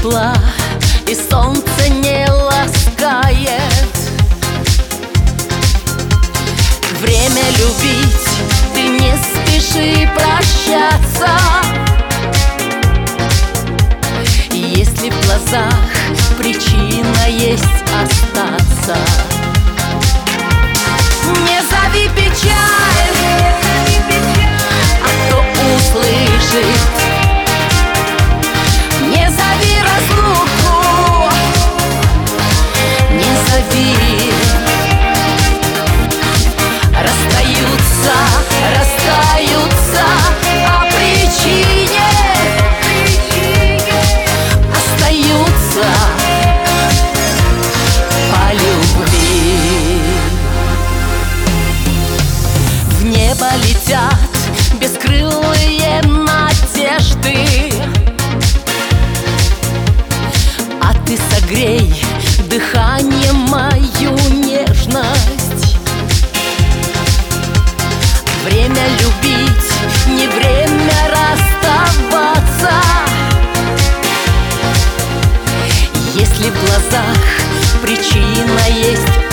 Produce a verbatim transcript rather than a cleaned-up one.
тепла, и солнце не ласкает. Время любить, ты не спеши прощаться. Если в глазах причина есть остаться, не зови печаль, а кто услышит. Не зови разлуку, не зови. Расстаются, расстаются, а причине остаются по любви. В небо летят бескрылые надежды, а ты согрей дыханием мою нежность. Время любить, не время расставаться. Если в глазах причина есть